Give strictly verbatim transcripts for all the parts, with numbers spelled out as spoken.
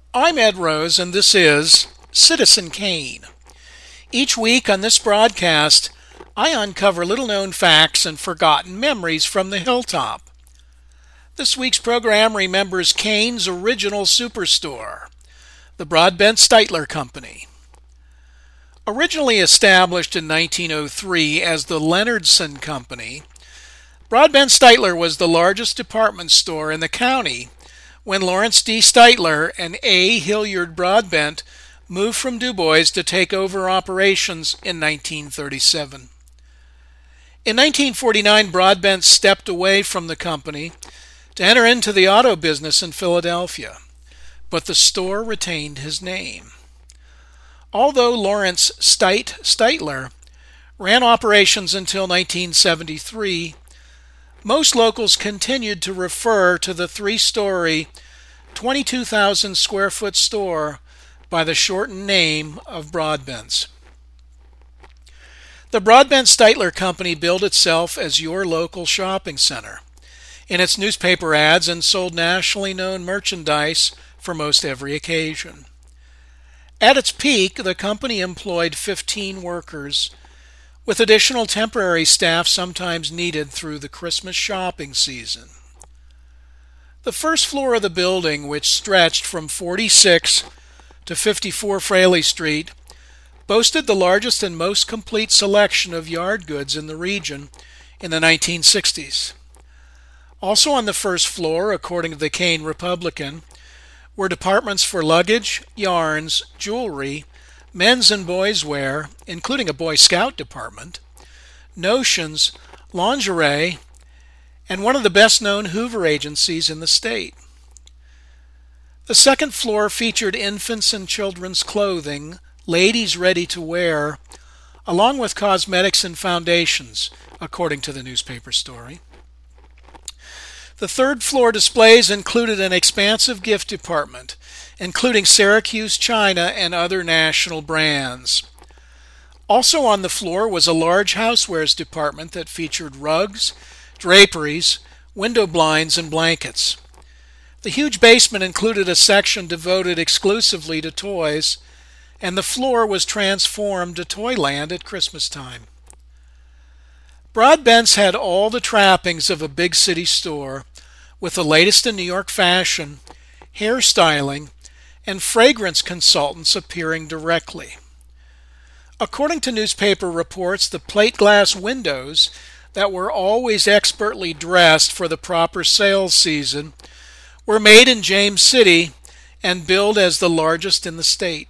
I'm Ed Rose, and this is Citizen Kane. Each week on this broadcast, I uncover little-known facts and forgotten memories from the hilltop. This week's program remembers Kane's original superstore, the Broadbent Steitler Company. Originally established in nineteen oh three as the Leonardson Company, Broadbent Steitler was the largest department store in the county when Lawrence D. Steitler and A. Hilliard Broadbent moved from Du Bois to take over operations in nineteen thirty-seven. In nineteen forty-nine, Broadbent stepped away from the company to enter into the auto business in Philadelphia, but the store retained his name. Although Lawrence Steit Steitler ran operations until nineteen seventy-three, most locals continued to refer to the three-story, twenty-two thousand square foot store by the shortened name of Broadbent's. The Broadbent Steitler Company billed itself as your local shopping center in its newspaper ads and sold nationally known merchandise for most every occasion. At its peak, the company employed fifteen workers, with additional temporary staff sometimes needed through the Christmas shopping season. The first floor of the building, which stretched from forty-six to fifty-four Fraley Street, boasted the largest and most complete selection of yard goods in the region in the nineteen sixties. Also on the first floor, according to the Kane Republican, were departments for luggage, yarns, jewelry, men's and boys' wear, including a Boy Scout department, notions, lingerie, and one of the best-known Hoover agencies in the state. The second floor featured infants and children's clothing, ladies' ready-to-wear, along with cosmetics and foundations, according to the newspaper story. The third floor displays included an expansive gift department, including Syracuse china and other national brands. Also on the floor was a large housewares department that featured rugs, draperies, window blinds, and blankets. The huge basement included a section devoted exclusively to toys, and the floor was transformed to Toyland at Christmas time. Broadbent's had all the trappings of a big city store, with the latest in New York fashion, hairstyling, and fragrance consultants appearing directly. According to newspaper reports, the plate glass windows that were always expertly dressed for the proper sales season were made in James City and billed as the largest in the state.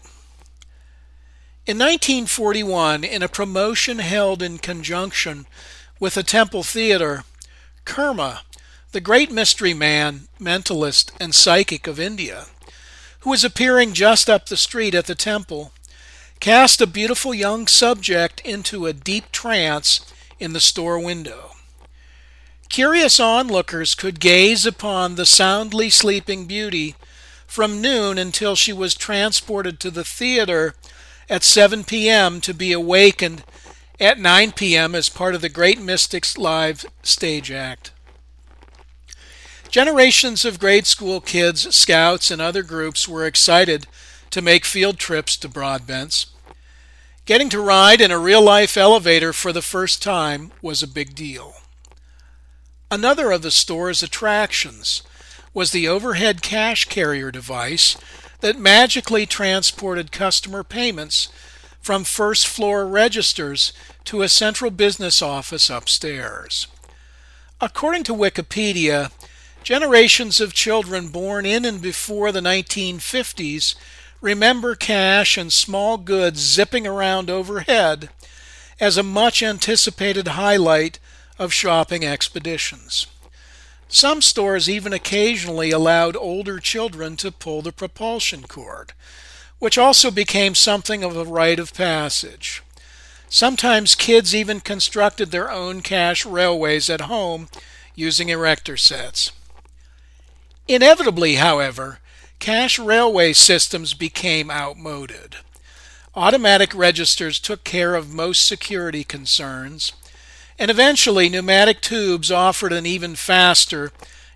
In nineteen forty-one, in a promotion held in conjunction with the Temple Theatre, Kurma, the great mystery man, mentalist, and psychic of India, who was appearing just up the street at the temple, cast a beautiful young subject into a deep trance in the store window. Curious onlookers could gaze upon the soundly sleeping beauty from noon until she was transported to the theater at seven p.m. to be awakened at nine p.m. as part of the Great Mystics live stage act. Generations of grade school kids, scouts, and other groups were excited to make field trips to Broadbent's. Getting to ride in a real-life elevator for the first time was a big deal. Another of the store's attractions was the overhead cash carrier device that magically transported customer payments from first-floor registers to a central business office upstairs. According to Wikipedia, generations of children born in and before the nineteen fifties remember cash and small goods zipping around overhead as a much-anticipated highlight of shopping expeditions. Some stores even occasionally allowed older children to pull the propulsion cord, which also became something of a rite of passage. Sometimes kids even constructed their own cash railways at home using erector sets. Inevitably, however, cash railway systems became outmoded. Automatic registers took care of most security concerns, and eventually pneumatic tubes offered an even faster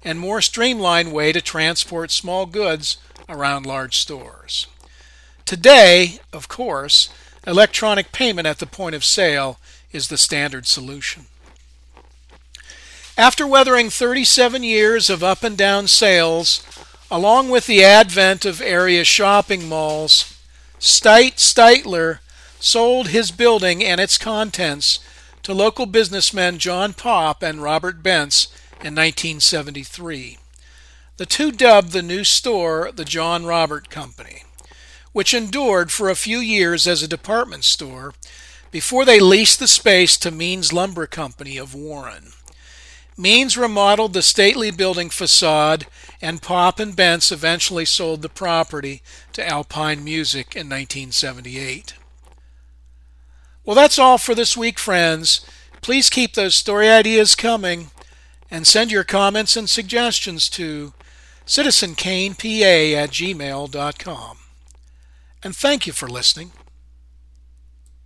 and more streamlined way to transport small goods around large stores. Today, of course, electronic payment at the point of sale is the standard solution. After weathering thirty-seven years of up and down sales, along with the advent of area shopping malls, Stite Steitler sold his building and its contents to local businessmen John Popp and Robert Bentz in nineteen seventy-three. The two dubbed the new store the John Robert Company, which endured for a few years as a department store before they leased the space to Means Lumber Company of Warren. Means remodeled the stately building facade, and Popp and Bentz eventually sold the property to Alpine Music in nineteen seventy-eight. Well, that's all for this week, friends. Please keep those story ideas coming and send your comments and suggestions to citizen kane p a at gmail dot com. And thank you for listening.